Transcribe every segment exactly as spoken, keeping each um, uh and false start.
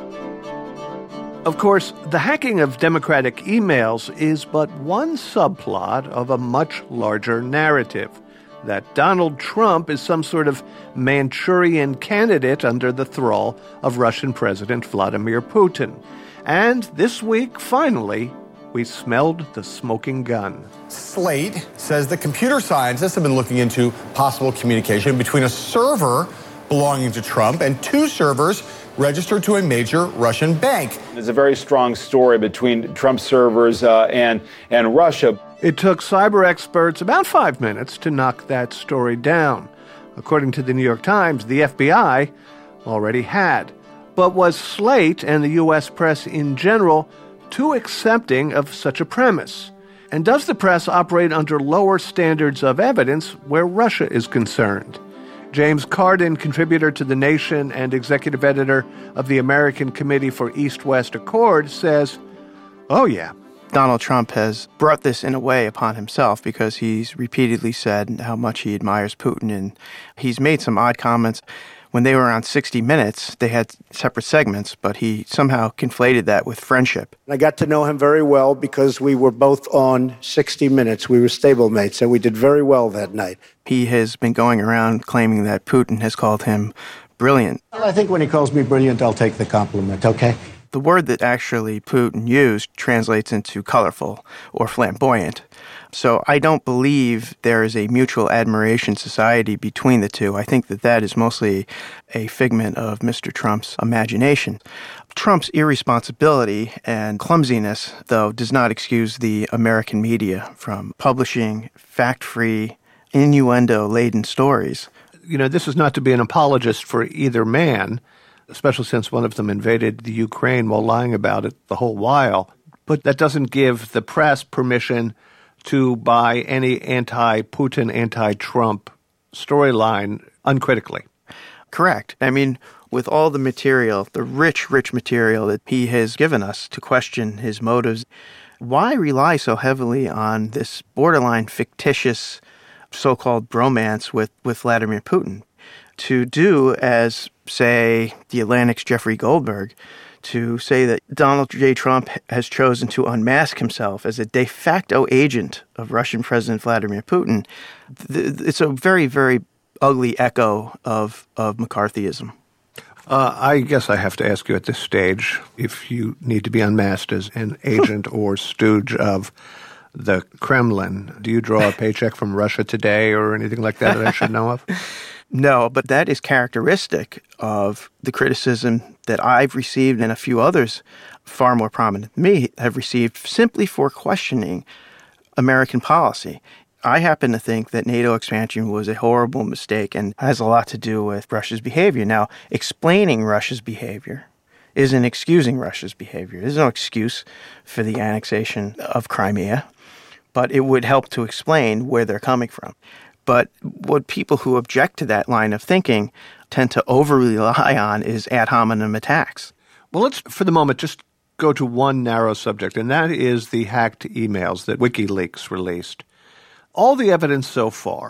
Of course, the hacking of Democratic emails is but one subplot of a much larger narrative, that Donald Trump is some sort of Manchurian candidate under the thrall of Russian President Vladimir Putin. And this week, finally, we smelled the smoking gun. Slate says the computer scientists have been looking into possible communication between a server belonging to Trump and two servers registered to a major Russian bank. There's a very strong story between Trump servers uh, and, and Russia. It took cyber experts about five minutes to knock that story down. According to the New York Times, the F B I already had. But was Slate and the U S press in general too accepting of such a premise? And does the press operate under lower standards of evidence where Russia is concerned? James Carden, contributor to The Nation and executive editor of the American Committee for East-West Accord, says, oh, yeah. Donald Trump has brought this in a way upon himself because he's repeatedly said how much he admires Putin, and he's made some odd comments. When they were on sixty minutes, they had separate segments, but he somehow conflated that with friendship. I got to know him very well because we were both on sixty minutes. We were stablemates, and we did very well that night. He has been going around claiming that Putin has called him brilliant. Well, I think when he calls me brilliant, I'll take the compliment, okay? The word that actually Putin used translates into colorful or flamboyant. So I don't believe there is a mutual admiration society between the two. I think that that is mostly a figment of Mister Trump's imagination. Trump's irresponsibility and clumsiness, though, does not excuse the American media from publishing fact-free, innuendo-laden stories. You know, this is not to be an apologist for either man, especially since one of them invaded the Ukraine while lying about it the whole while. But that doesn't give the press permission to buy any anti-Putin, anti-Trump storyline uncritically. Correct. I mean, with all the material, the rich, rich material that he has given us to question his motives, why rely so heavily on this borderline fictitious so-called bromance with, with Vladimir Putin? To do as, say, the Atlantic's Jeffrey Goldberg, to say that Donald J. Trump has chosen to unmask himself as a de facto agent of Russian President Vladimir Putin, it's a very, very ugly echo of, of McCarthyism. Uh, I guess I have to ask you at this stage if you need to be unmasked as an agent or stooge of the Kremlin. Do you draw a paycheck from Russia Today or anything like that that I should know of? No, but that is characteristic of the criticism that I've received and a few others far more prominent than me have received simply for questioning American policy. I happen to think that NATO expansion was a horrible mistake and has a lot to do with Russia's behavior. Now, explaining Russia's behavior isn't excusing Russia's behavior. There's no excuse for the annexation of Crimea, but it would help to explain where they're coming from. But what people who object to that line of thinking tend to over-rely on is ad hominem attacks. Well, let's, for the moment, just go to one narrow subject, and that is the hacked emails that WikiLeaks released. All the evidence so far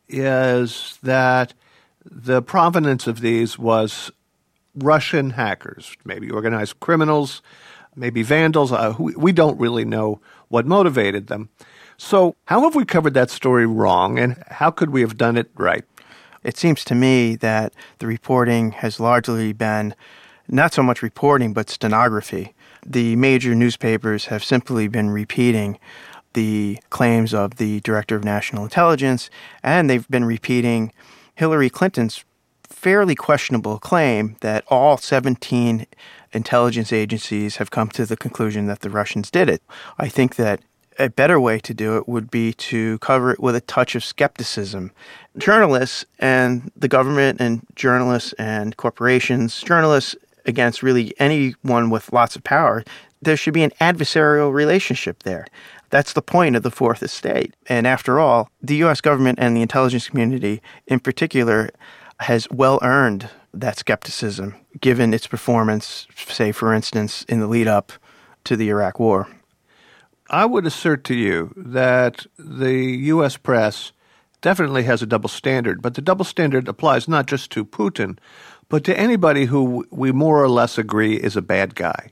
is that the provenance of these was Russian hackers, maybe organized criminals, maybe vandals. Uh, we don't really know what motivated them. So how have we covered that story wrong, and how could we have done it right? It seems to me that the reporting has largely been not so much reporting, but stenography. The major newspapers have simply been repeating the claims of the Director of National Intelligence, and they've been repeating Hillary Clinton's fairly questionable claim that all seventeen intelligence agencies have come to the conclusion that the Russians did it. I think that a better way to do it would be to cover it with a touch of skepticism. Journalists and the government and journalists and corporations, journalists against really anyone with lots of power, there should be an adversarial relationship there. That's the point of the Fourth Estate. And after all, the U S government and the intelligence community in particular has well earned that skepticism, given its performance, say, for instance, in the lead up to the Iraq War. I would assert to you that the U S press definitely has a double standard, but the double standard applies not just to Putin, but to anybody who we more or less agree is a bad guy,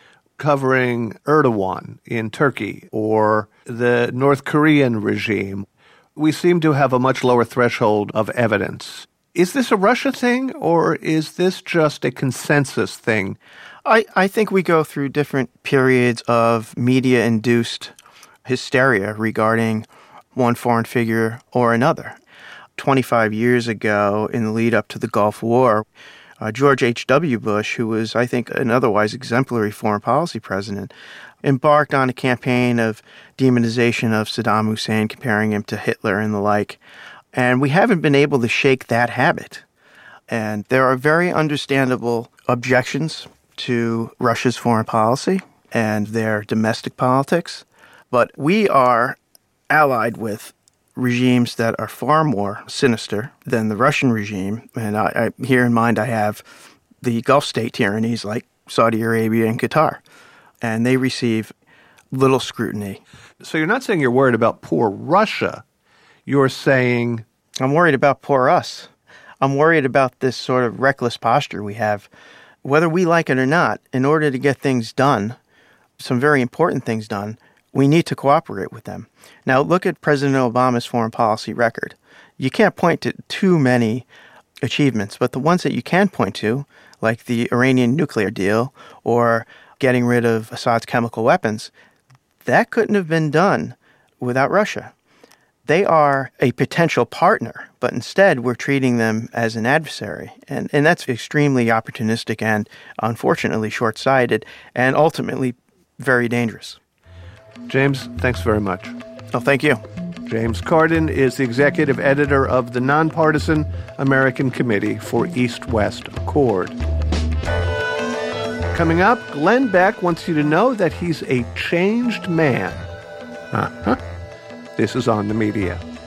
covering Erdogan in Turkey or the North Korean regime, we seem to have a much lower threshold of evidence. Is this a Russia thing, or is this just a consensus thing? I, I think we go through different periods of media-induced hysteria regarding one foreign figure or another. twenty-five years ago, in the lead-up to the Gulf War, uh, George H W. Bush, who was, I think, an otherwise exemplary foreign policy president, embarked on a campaign of demonization of Saddam Hussein, comparing him to Hitler and the like. And we haven't been able to shake that habit. And there are very understandable objections to Russia's foreign policy and their domestic politics. But we are allied with regimes that are far more sinister than the Russian regime. And I, I here in mind, I have the Gulf state tyrannies like Saudi Arabia and Qatar. And they receive little scrutiny. So you're not saying you're worried about poor Russia. You're saying... I'm worried about poor us. I'm worried about this sort of reckless posture we have. Whether we like it or not, in order to get things done, some very important things done, we need to cooperate with them. Now, look at President Obama's foreign policy record. You can't point to too many achievements, but the ones that you can point to, like the Iranian nuclear deal or getting rid of Assad's chemical weapons, that couldn't have been done without Russia. They are a potential partner, but instead we're treating them as an adversary. And, and that's extremely opportunistic and unfortunately short-sighted and ultimately very dangerous. James, thanks very much. Oh, thank you. James Cardin is the executive editor of the Nonpartisan American Committee for East-West Accord. Coming up, Glenn Beck wants you to know that he's a changed man. Uh-huh. This is On the Media.